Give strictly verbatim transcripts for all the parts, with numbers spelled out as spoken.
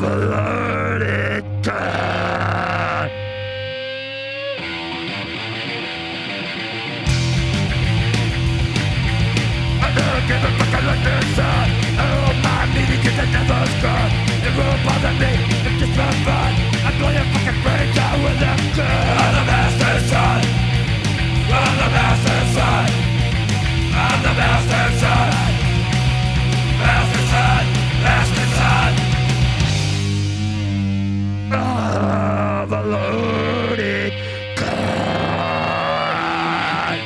overloaded God. I don't give a fuck, I look inside. I don't mind me because I never score. It won't bother me, it's just for fun. I blow your fucking brains out with a gun. I'm the bastard son. I'm the bastard son. I'm the bastard son. Bastard son. Bastard son. Overloaded God.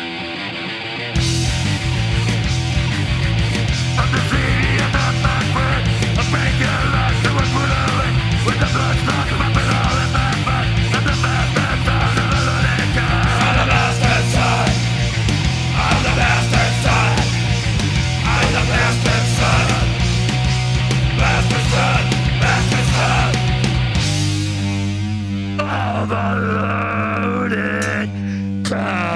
I'm the city of the backward. I'm breaking life to a put away. With the blood stock of my pillow in my butt. I'm the bastard son. Overloaded God. I'm the bastard son. I'm the bastard son. I'm the bastard son. Bastard son. Bastard son. Overloaded God.